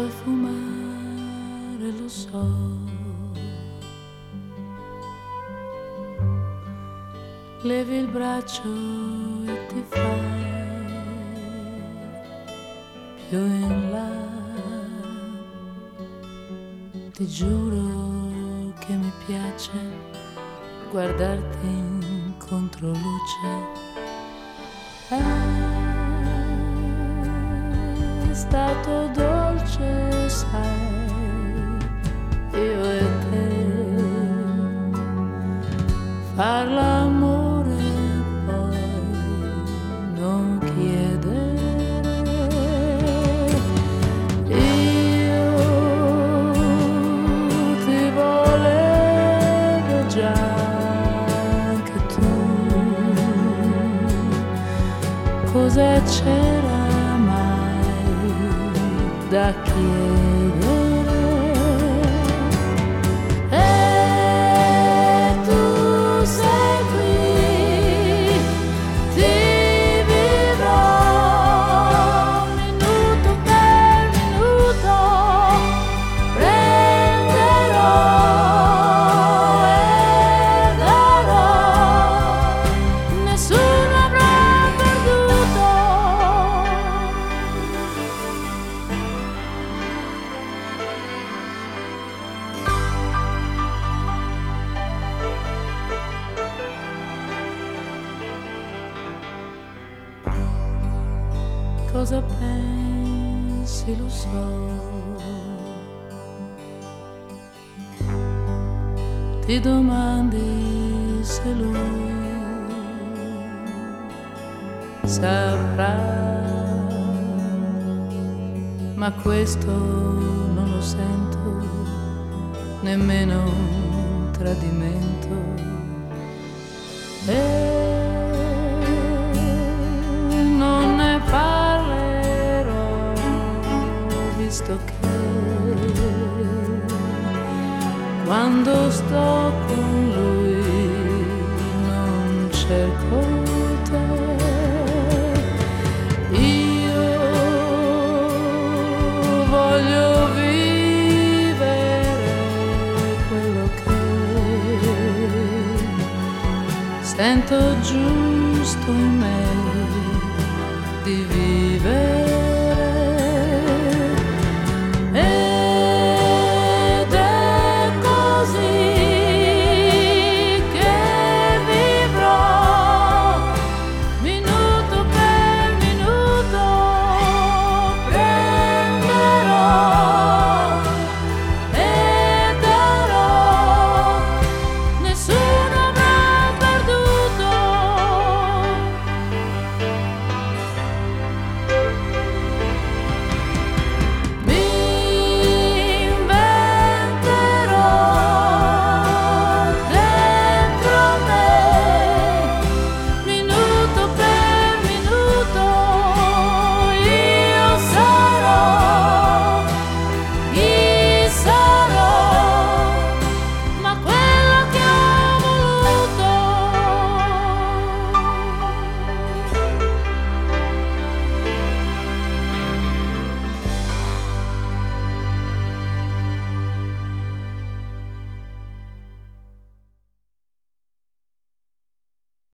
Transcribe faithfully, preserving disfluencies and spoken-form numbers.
vuoi fumare, lo so. Levi il braccio e ti fai più in là. Ti giuro che mi piace guardarti in controluce. È stato dolce, sai, io e te, far l'amore e poi non chiedere. Io ti volevo già, anche tu. Cosa c'era mai da chiedere? Cosa pensi, lo so. Ti domandi se lui saprà, ma questo non lo sento, nemmeno un tradimento. E non ne parlerò, visto che quando sto con lui non cerco te. Io voglio vivere quello che sento giusto in me.